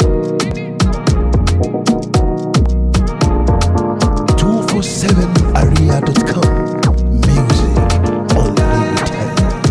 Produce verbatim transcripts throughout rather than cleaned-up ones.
two four seven area dot com. Music unlimited.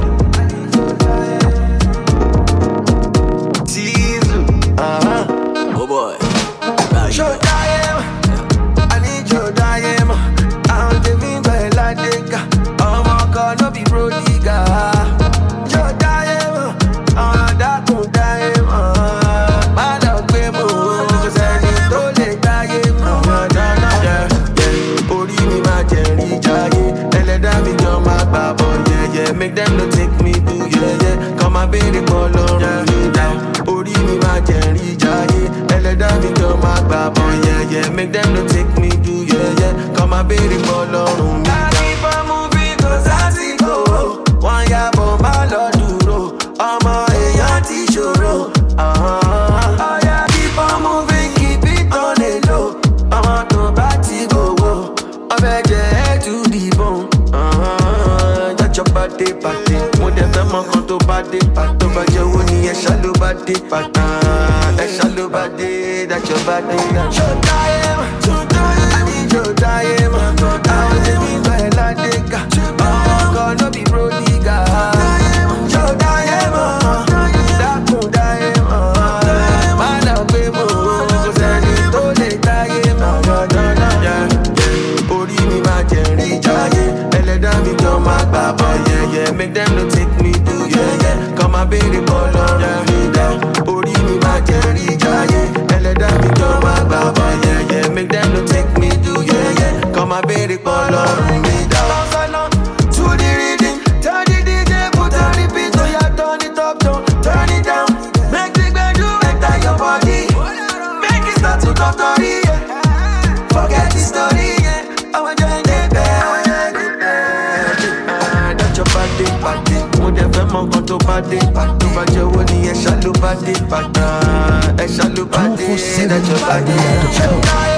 Tizu, uh-huh. Oh boy. Show time, I need your time. I'm the mean by la deca. Oh my God, no be bro digga. Show time, oh that good time. My dog be more, cause I need to let time. No, no, no, yeah, yeah. Ori mi ma jeri jaye. Eleda mi jo ma babo, yeah, yeah. Make them no take me to, yeah, yeah. Come and baby, call on, yeah, yeah. Ori mi ma jeri jaye. Eleda mi jo ma babo, yeah, yeah. Make them no take me to, yeah, yeah. Come and baby, call on me. I keep on moving, cause I see go. One ya bomba lo duro. Ọmọ èèyàn ti ṣòro. Uh-huh. Oh yeah, keep on moving, keep it on the low. Ọmọ tó bá ti gbowó. Ọbẹ̀ jẹ́ head to the bone. Uh-huh. That's your body, body. Mo dẹ̀ fẹ́ mọ kan tó bá dé. Tó bá jẹ́ owó ni ẹ ṣá ló bá dé. Ẹ ṣá ló bá dé. That's your body. Show time, show time. I need your time. I was in me by la deca. Oh God, no be bro digga. Show time, that good time. Man, I'll be more. Cause I need to let time. Yeah, yeah. Ori mi ma jeri jaye. Eleda mi jo ma baba, yeah, yeah. Make them no take me to, yeah, yeah. Come and baby, call on, yeah, yeah. Ori mi ma jeri jaye. Eleda mi jo ma baba, yeah, yeah. Make them no take me to, yeah, yeah. Come and baby, call on me down. To the rhythm, tell the D J put on repeat, so ya turn it up, down, turn it down. Make the band you enter your body. Make it start to talk to the, yeah. Forget the story, yeah. I want join the band. That's your body, body. Mo dẹ̀ fẹ́ mọ nǹkan tó bá dé. Tó bá jẹ́ owó ni ẹ ṣá ló bá dé. Ẹ ṣá ló bá dé. two four seven That's your body. area dot com.